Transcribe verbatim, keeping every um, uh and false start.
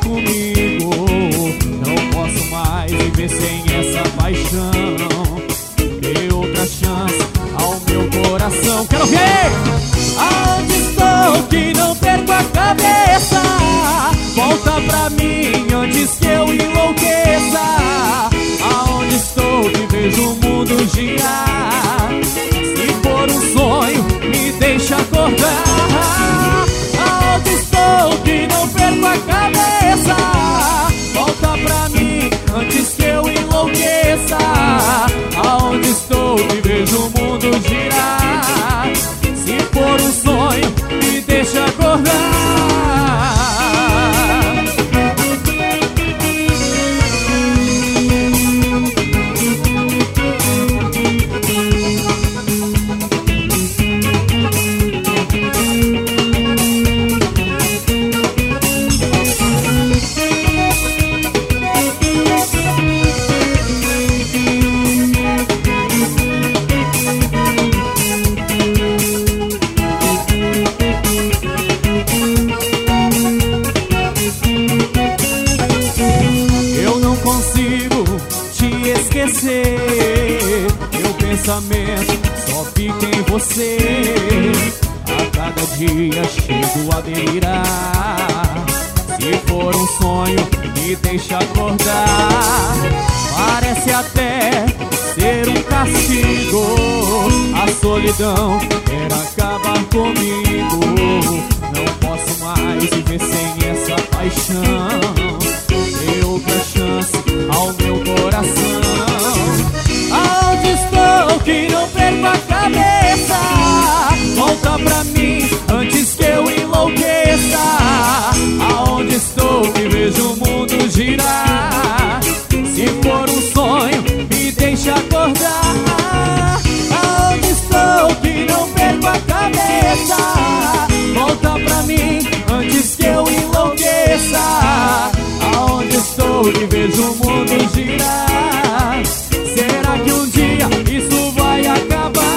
comigo. Não posso mais viver sem essa paixão. Dê outra chance ao meu coração. Quero ver! Aonde estou que não perco a cabeça? Volta pra mim antes que eu enlouqueça. Aonde estou que vejo o mundo girar? Se for um sonho, me deixa acordar. Aonde estou que não perco a cabeça? Volta pra mim antes que eu enlouqueça. Aonde estou que vejo o mundo girar? Se for um sonho, me deixa acordar. Meu pensamento só fica em você. A cada dia chego a delirar. Se for um sonho, me deixa acordar. Parece até ser um castigo. A solidão quer acabar comigo. Não posso mais viver sem essa paixão. Dê outra chance ao meu coração. Aonde estou que não perco a cabeça? Volta pra mim antes que eu enlouqueça. Aonde estou que vejo o mundo girar? Se for um sonho, me deixa acordar. Aonde estou que não perco a cabeça? Volta pra mim antes que eu enlouqueça. Aonde estou que vejo o mundo girar? Será que um dia isso vai acabar?